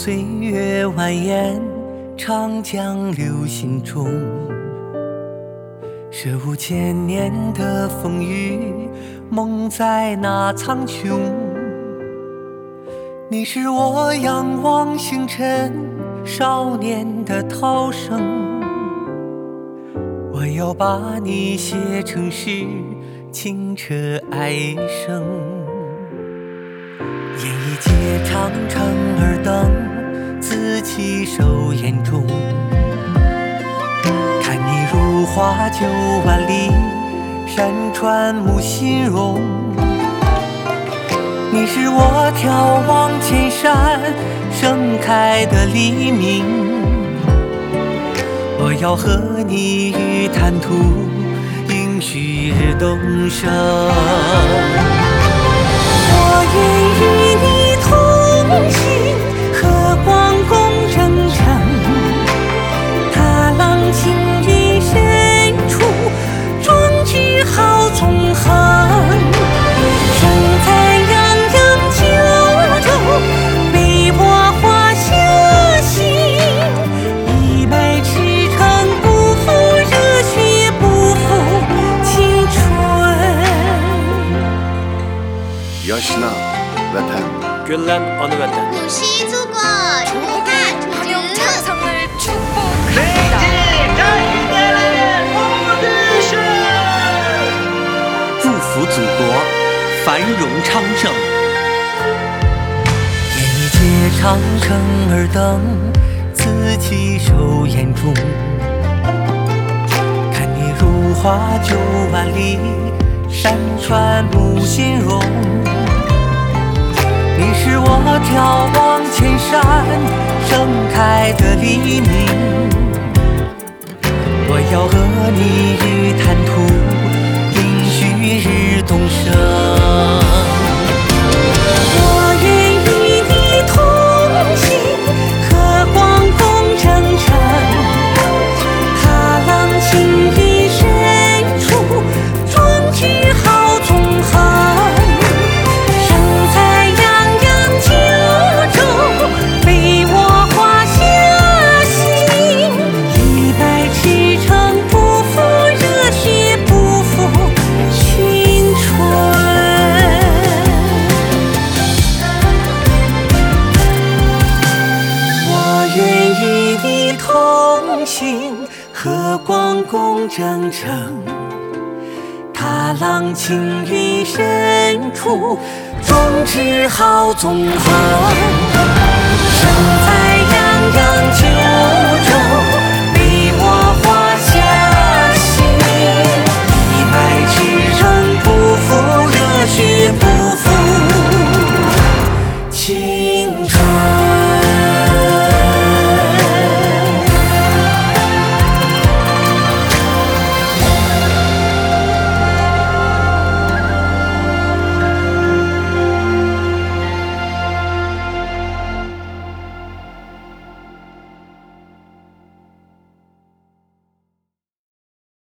岁月蜿蜒，长江流心中。涉无千年的风雨，梦在那苍穹。你是我仰望星辰少年的涛声，我要把你写成诗，清澈爱声。烟一阶，长城而登，自起手眼中。看你如花9万里，山川沐心容。你是我眺望千山盛开的黎明，我要和你与坦途应旭日东升。我愿与你同行，和光共征程，踏浪情于深处，壮志豪纵横。身在泱泱九州，为我画下心，一脉驰骋，不负热血，不负青春。 Yoshna Vatan Güllen onu vatan. 古稀祖国，出汉出之。 성을 축복합니다. 祝福祖国繁荣昌盛。烟一阶，长城而登，自起手眼中。看你如花9万里，山川沐心容。你是我眺望千山盛开的黎明，我要和你与坦途应旭日东升。我愿与你同行，和光共征程，踏浪情于深处，壮志豪纵横。和光共征程，踏浪情于深处，壮志豪纵横。身在泱泱九